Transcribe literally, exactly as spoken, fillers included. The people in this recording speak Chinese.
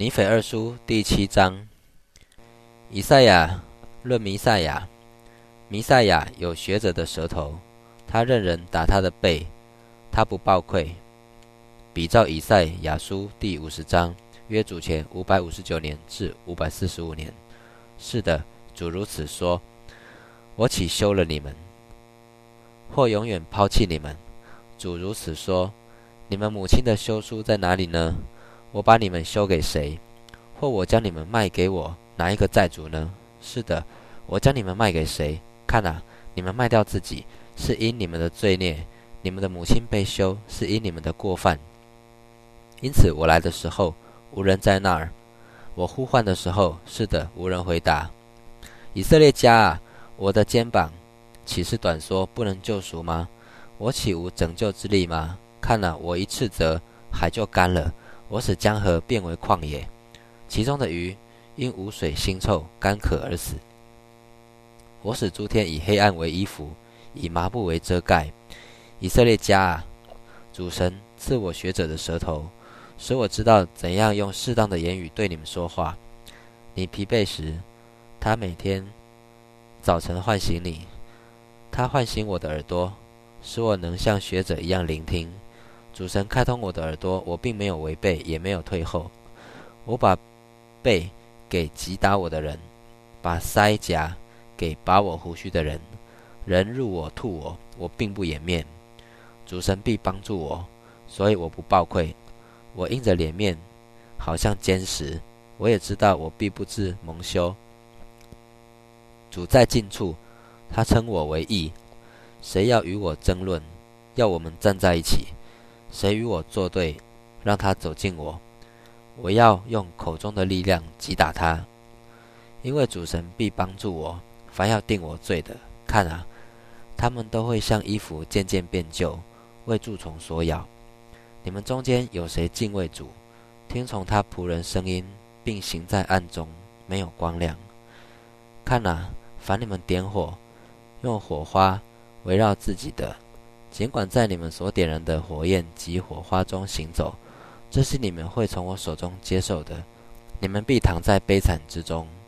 尼腓二书第七章，以赛亚论弥赛亚。弥赛亚有学者的舌头，他任人打他的背，他不抱愧。比照以赛亚书第五十章，约主前五百五十九年至五百四十五年。是的，主如此说：我岂休了你们，或永远抛弃你们？主如此说：你们母亲的休书在哪里呢？我把你们休给谁？或我将你们卖给我哪一个债主呢？是的，我将你们卖给谁？看啊，你们卖掉自己，是因你们的罪孽；你们的母亲被休，是因你们的过犯。因此我来的时候，无人在那儿；我呼唤的时候，是的，无人回答。以色列家啊，我的肩膀岂是短缩，不能救赎吗？我岂无拯救之力吗？看啊，我一斥责，海就干了，我使江河变为旷野，其中的鱼因无水腥臭干渴而死。我使诸天以黑暗为衣服，以麻布为遮盖。以色列家啊，主神赐我学者的舌头，使我知道怎样用适当的言语对你们说话。你疲惫时，他每天早晨唤醒你，他唤醒我的耳朵，使我能像学者一样聆听。主神开通我的耳朵，我并没有违背，也没有退后。我把背给击打我的人，把腮颊给拔我胡须的人。人入我吐我，我并不掩面。主神必帮助我，所以我不抱愧。我硬着脸面，好像坚石。我也知道我必不致蒙羞。主在近处，他称我为义。谁要与我争论？要我们站在一起。谁与我作对？让他走近我。我要用口中的力量击打他，因为主神必帮助我。凡要定我罪的，看啊，他们都会像衣服渐渐变旧，为蛀虫所咬。你们中间有谁敬畏主，听从他仆人声音，并行在暗中，没有光亮？看啊，凡你们点火，用火花围绕自己的，尽管在你们所点燃的火焰及火花中行走，这是你们会从我手中接受的，你们必躺在悲惨之中。